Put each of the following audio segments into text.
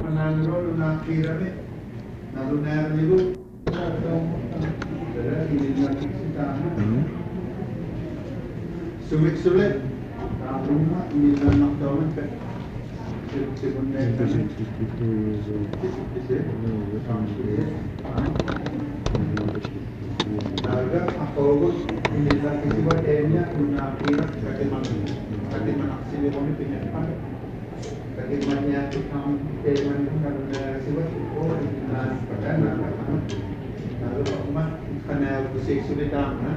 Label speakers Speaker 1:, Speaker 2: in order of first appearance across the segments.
Speaker 1: Mananro nakirami nalunar nilu sumit sulit rumah ini dan makdaman kan Naga ako ini lagi sih buat enya nakira katiman aksi ini pinjaman katimannya tukang teman karena sih oh nah pada lalu rumah karena musik sulit nah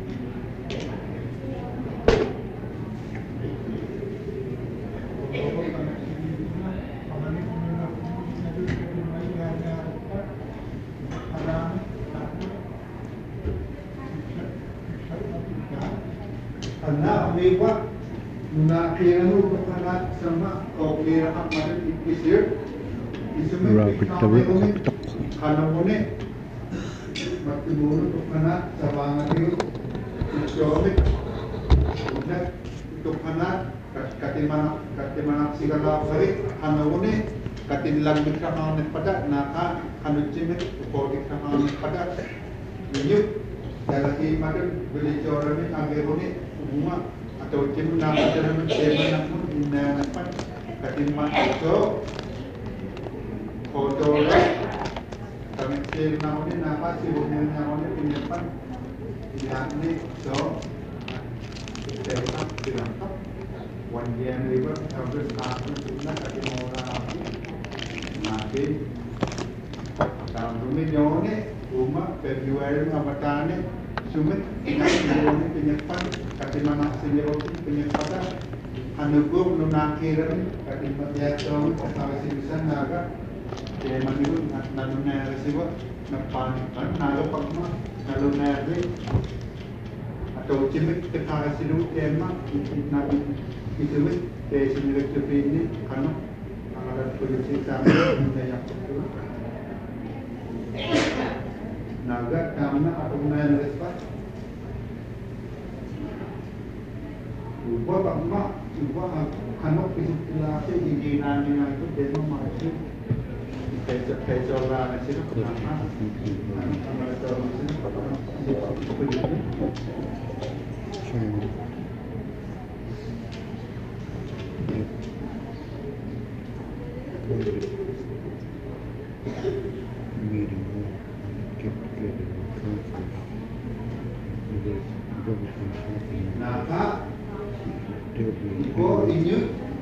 Speaker 1: karena umiwa nakira nu kanak sama kira apa isir isumit karena mone waktu dulu kanak sabangan itu jomit udah itu kanak katimana sigala farik karena mone katin lagi sama pada naka kanu cimit kodi sama pada ini dari mana beli corone agak rumah atau tim nama dalam tema pun ina apa katimah itu foto kami tim namanya nama sibuknya namanya penyepan ini so kita dilengkap wanjian river harus aku sudah katimah orang nanti tahun rumah rumah Februari ngabatane sumit ingat ini penyepan katimana sendiri penyepan anugo nunakiran katimah yaitu kasih bisa naga tema itu nanuna resiwa napan naga pakma nanuna atau cimit kasih dulu tema nabi itu sendiri seperti ini karena ada polisi sampai yang naga karena apa gunanya respat ubah pakma ubah kanok pisilase di nani itu demo masuk kayak orang itu kenapa sama orang itu Naka Iko inyo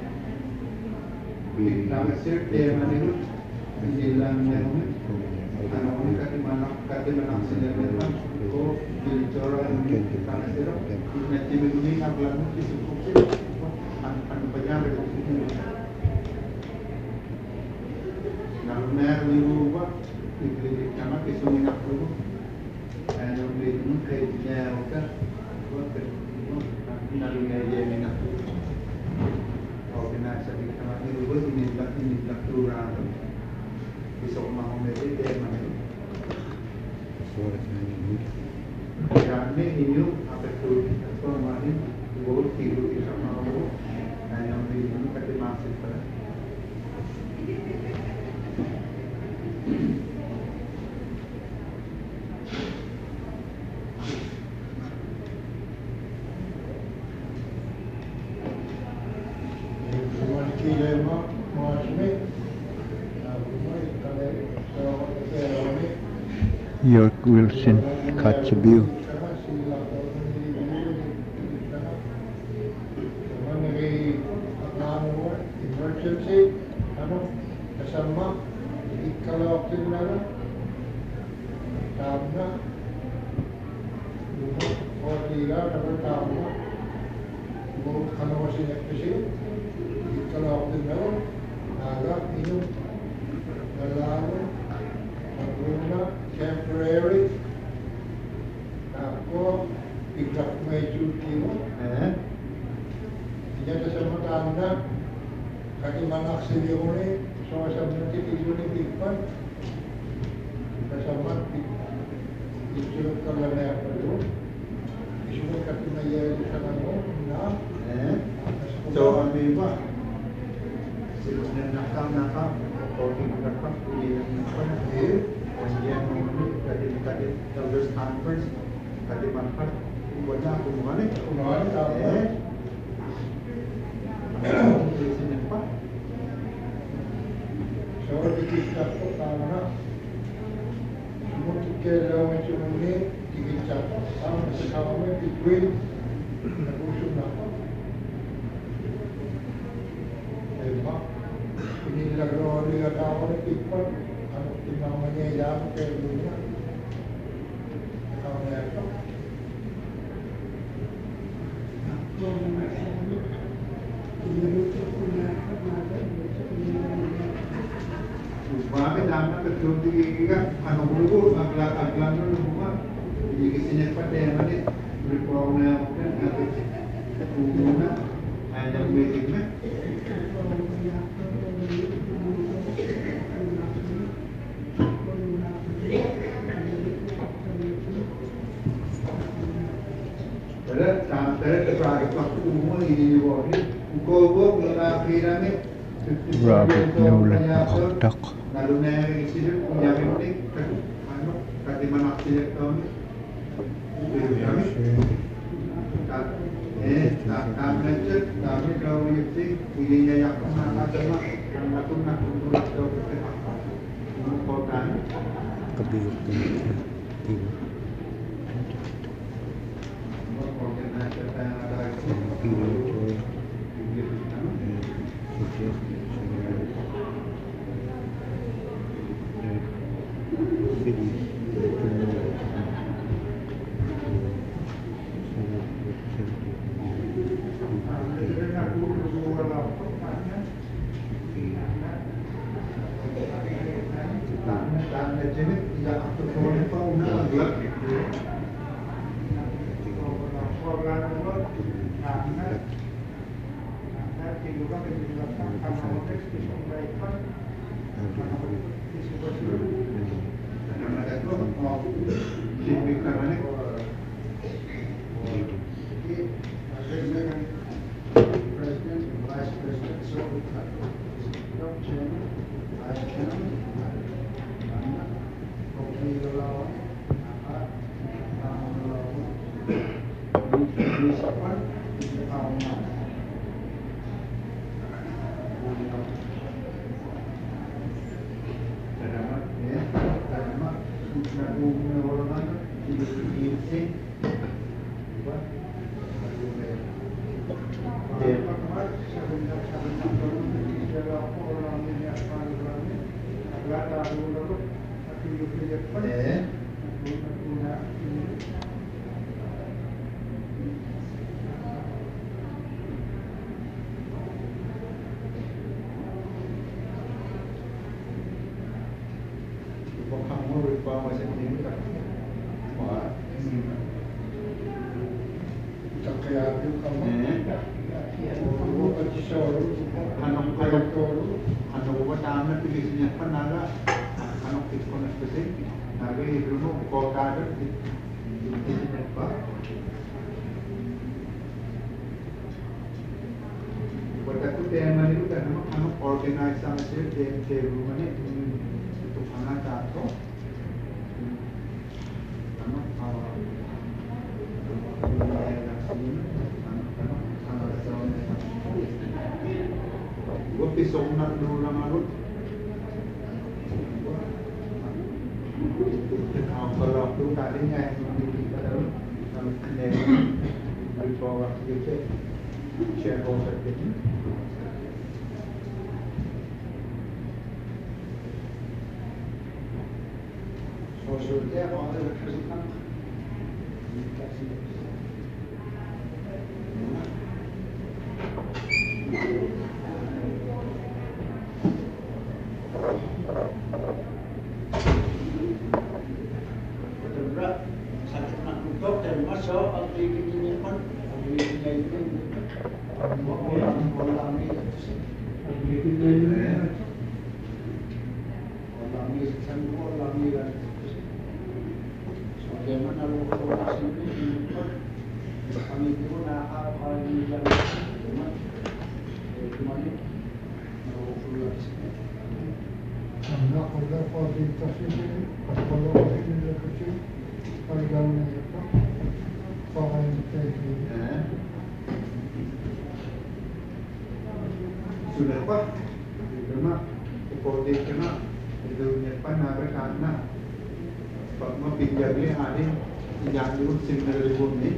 Speaker 1: Nagasir tema nilo Menjelang meron Ano ko katimanak sila meron Iko Bilicora Nagasir Natimigumi Naglag mo Kisukuk sila Ano pa niya Nalunar Liruba Iklilik naman Kisuminak ko Ano Liruba Kaya niya Oka nalunya dia minat. Organisasi kita ini juga ini kelurahan. Bisa mau membeli dia mana? Karena ini apa tu? Kalau mana boleh tiru kita mau, yang ini kita masih pada.
Speaker 2: York Wilson Kotzebue.
Speaker 3: Emergency, kasama ikalawaktin na tama o tira na tama buong kanawasin at kasi ikalawaktin na naga inyong nalaman maguna temporary ako bigla may duty mo hindi kasama tanda katimanak silione so sa mga titilo ni Bigpan kasama isulot ka lang na ako isulot ka pinayari ka lang mo na
Speaker 1: so ang iba silungan nakal talking nakal kemudian kadit elders conference kadit manfaat buatnya aku gimana tulisannya apa
Speaker 3: Saya dikisah kok karena untuk kelawan ini dikisah sama sekali between usul apa Emak ini lagi tahu ikut anu namanya yang kedua kalau apa
Speaker 1: Bakit dapat terjadi kan anu dulu agak dulu semua jadi kesini pada yang nanti berpulaunya kan atau hubungan hanya bedanya Pada terbaik waktu umur ini juga ni, kau mengakhirkan ni.
Speaker 2: Robert Newland Duck.
Speaker 1: Lalu nang incident punya ini anu kati mana accident tahun kami kalau itu ininya yang mana cuma karena tu nak untuk kota
Speaker 2: Kebiru.
Speaker 3: Bagaimana lokasi ini ناخذ فاضي التصوير أطلع في الكتب أرجعنا يبقى فاهم تاني
Speaker 1: Sudah Pak, itu mah ipoteka kena itu nyepan naga karena Pak mah pinjamnya ada yang dulu sinar ini.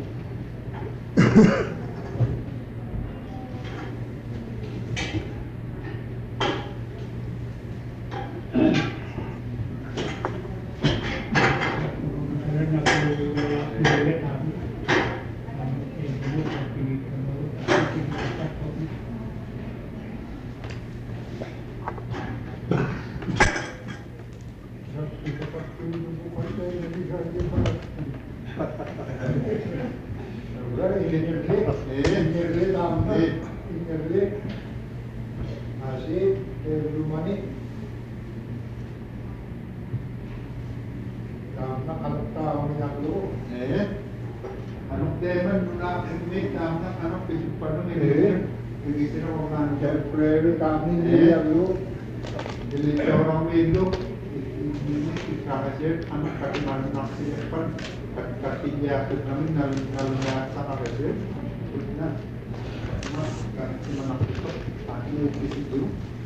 Speaker 1: Anong teman muna ini tama anong pinipano ini begitu orang
Speaker 3: Temporary kami dia dulu.
Speaker 1: jadi orang Indo ini kasih anak kaki mana nasi depan kakinya kami nalu sama kasih nah kaki mana itu aku di situ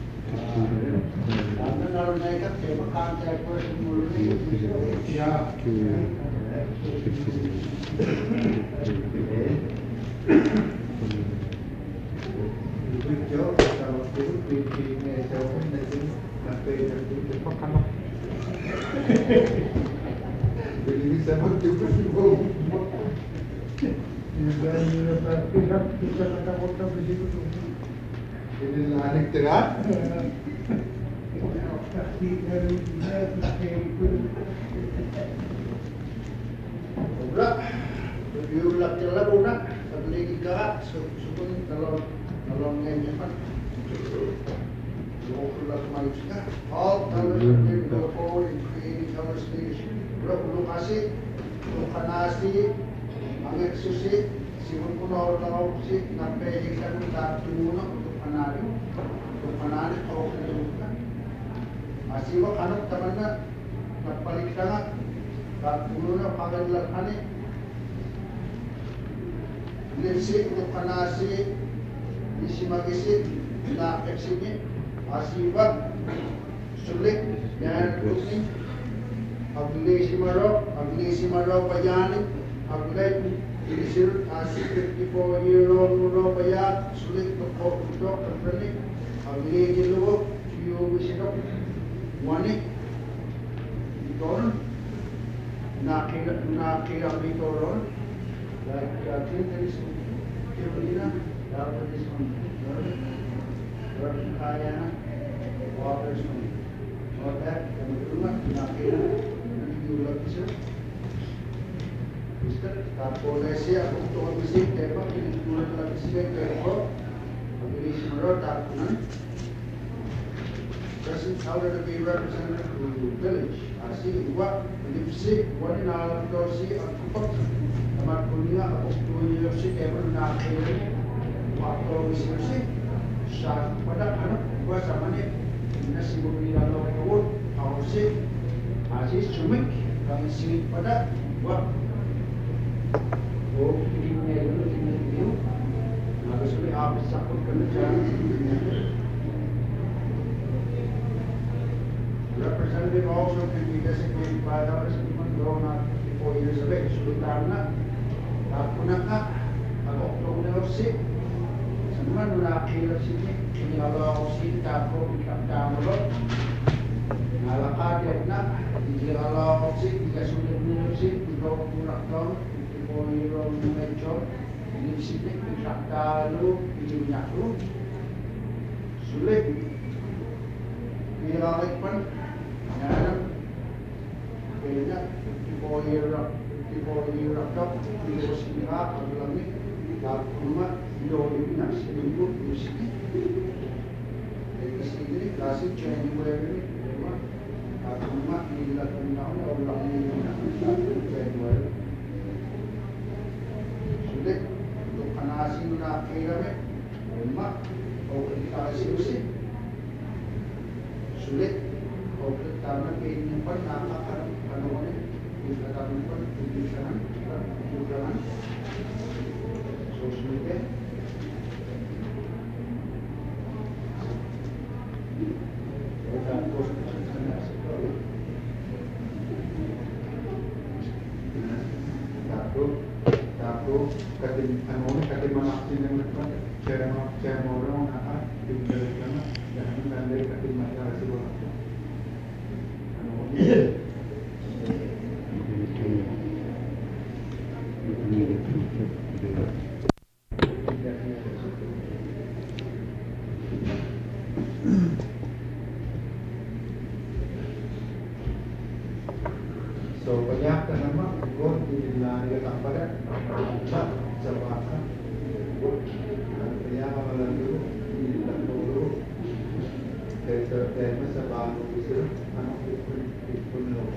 Speaker 3: Karena kalau naik kan saya makan saya pun mulu ya.
Speaker 1: Video kalau itu di meja pun nanti sampai nanti depan kanan. Jadi bisa juga sih bu.
Speaker 3: Ini tapi kan kita kata kota begitu tuh.
Speaker 1: Ini lanik terang.
Speaker 3: Udah, diulang jalan udah, lagi gerak, sukun kalau ngenyapan. Ulang manusia, all colors and go forward in creating our station. Udah kasih, bukan nasi, angin susi, simun kuno orang si, sampai ikan tak tumuno untuk panari kau kedudukan. Masih wak anak temannya, napalik sangat. Pagpuno pagandalhani lirsi ukanasi isimagisi na eksini asiba sulit dan kuning agli simaro payani aglay ilisir asi 54-year-old payat sulit ko dokter agli jiluwo yu wisinok wani itoron nakira bitoron like Clinton's Carolina down this one kaya na waters from all that and rumah nakira nagulap siya Mister tapos siya kung tuwa bisik tepa pinagulap lang siya kaya pabilis mo tapunan doesn't order to be represented to the village. Asi what lipsi one in all dosi at kupak naman kunya ako tuyo si Kevin na kaya wakto si sa pada ano ba sa mani na siguro nila lo ko ako si asi sumik kami si pada wa o hindi niya yun nagsulit apis sa pagkanajan representative also can be designated by others even though not 54 years of age. Sultan na, tapuna ka, pag-okto na si, sa naman nakakilap si kinala ko si, tapo, ikamtamalo, nalakad na, kinala ko si, ikasulit na si, ikaw kunak doon, 54-year-old na medyo, inisipik, ikamtalo, inyaklo, sulit, Piralik pan, yan, kaya 54-year up, dito sila, ang lamig, tapos yun, nasilinggo, music. Kaya kasi kasi January, tapos nila kung na ako, wala nila na, January. Sulit, ito kanasin na kaya o kasi sulit Oke, karena keinginan nakakar ano ko rin, yung katamin ko, hindi siya ng susunod eh. Tapos, katin manaksin ng nagpa, share mo lang ang yung galit naman, dahil nanday katin manaksin mo. So, banyak ka naman, kung hindi nila nagkakapalan, sa baka, kaya ka malalo, hindi nila tulog. Kaya sa tema sa bago gusto, ano, ipon